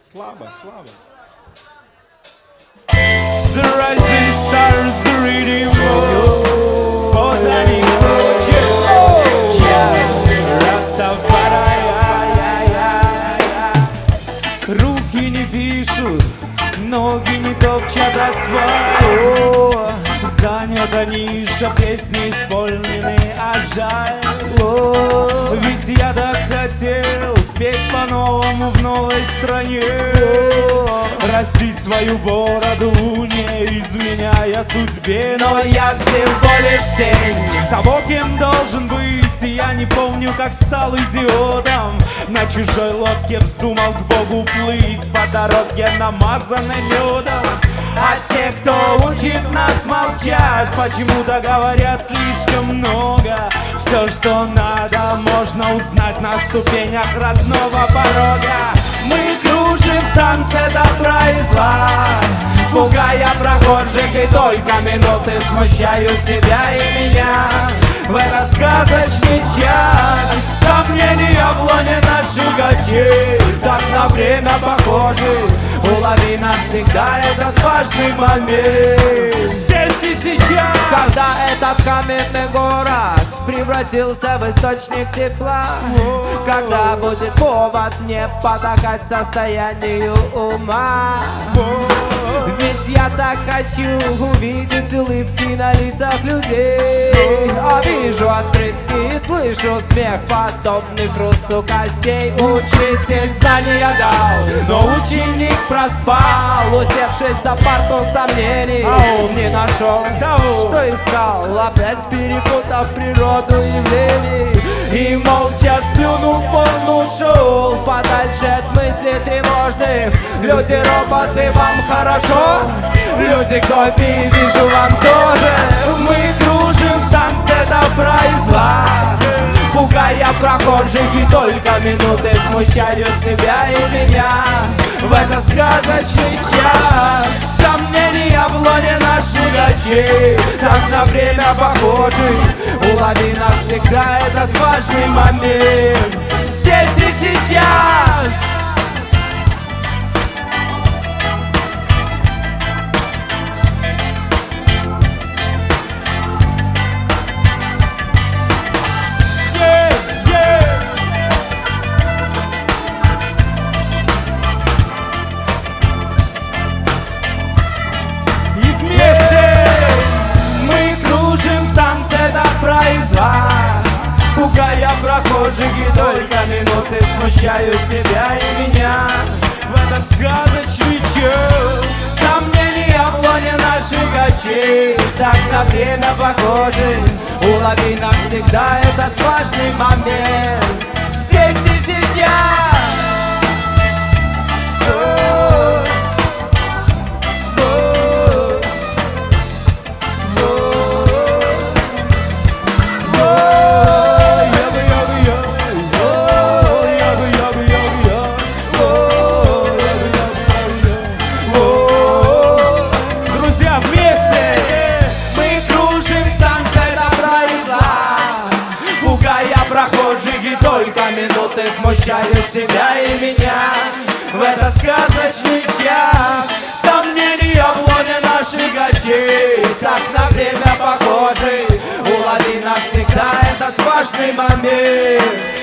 Слабо, слабо. The rising stars reading вот они круче, Растафарай. Руки не пишут, ноги не топчат асфальт. Занята ниша, песни исполнены, а жаль. Ведь я так хотел спеть по-новому в новой стране, растить свою бороду, не изменяя судьбе. Но я всего лишь тень того, кем должен быть. Я не помню, как стал идиотом. На чужой лодке вздумал к Богу плыть, по дороге намазанной медом. А те, кто учит нас молчать, почему-то говорят слишком много. Все, что надо, можно узнать на ступенях родного порога. Мы кружим в танце добра и зла, пугая прохожих, и только минуты смущают тебя и меня. В этот сказочный час сомнения в лоне наших очей так на время похожи. Улови навсегда этот важный момент здесь и сейчас. Когда этот каменный город превратился в источник тепла, когда будет повод не потакать состоянию ума. Ведь я так хочу увидеть улыбки на лицах людей, а вижу открытки и слышу смех, подобный хрусту костей. Учитель знания дал, но ученик проспал, усевшись за парту сомнений, не нашел того, что искал, опять перепутав природу явлений. И молча сплюнув, он ушел подальше от мыслей тревожных. Люди-роботы, вам хорошо? Люди, копии, вижу, вам тоже. Мы кружим в танце добра и зла, пугая прохожих, и только минуты смущают себя и меня. В этот сказочный час сомнения в лоне наших очей так на время похожи. Улови навсегда этот важный момент здесь и сейчас. Пугая прохожих, и только минуты смущают тебя и меня. В этот сказочный час сомнения в лоне наших очей так на время похожи. Улови навсегда этот важный момент здесь и сейчас. Только минуты смущают тебя и меня. В этот сказочный час сомнения в лоне наших очей так на время похожи. Улови навсегда этот важный момент.